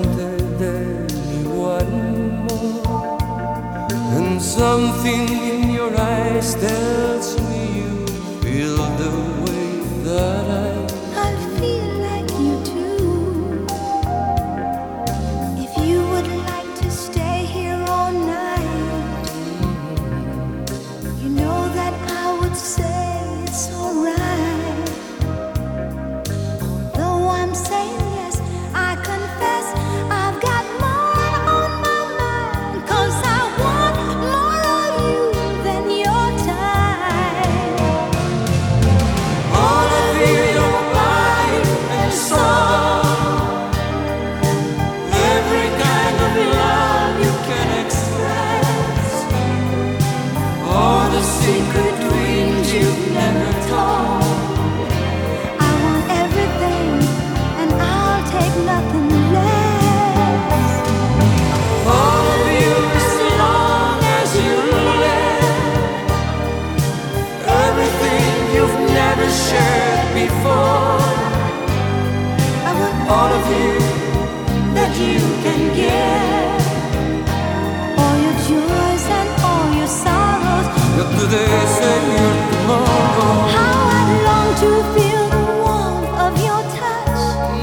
wanted anyone more, and something in your eyes tells me you feel the way that I feel like you too. If you would like to stay here all night, you know that I would say it's alright. Although I'm saying yes, I confess I've got more on my mind, 'cause I want more of you than your time. all of you, your body and soul, every kind of love you can express, all the secret dreams you've never told. I want everything, and I'll take nothing less. All of you, as long as you live, everything you've never shared before. I want All of you that you can give. all your joys and all your sorrows. Your todays and your tomorrow. How I'd long to feel the warmth of your touch.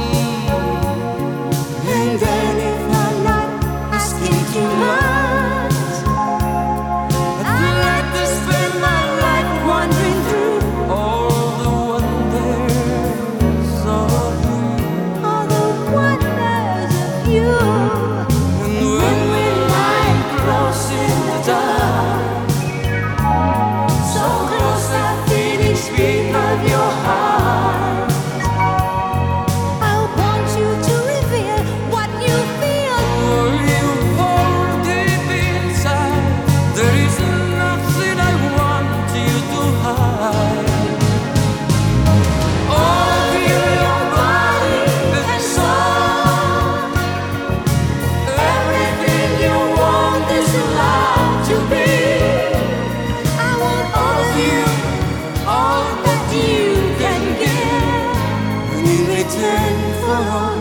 And then if I'm not asking too much, I'd like to spend my life wandering through All the wonders of you. all the wonders of you. And when we lie close in the dark, so close I feel each beat of your heart. I want you to reveal what you feel. All you hold deep inside, there is nothing I want you to hide. All of you, your body and soul, everything you want this love to be. I want All of you, all that you can give, and in return for all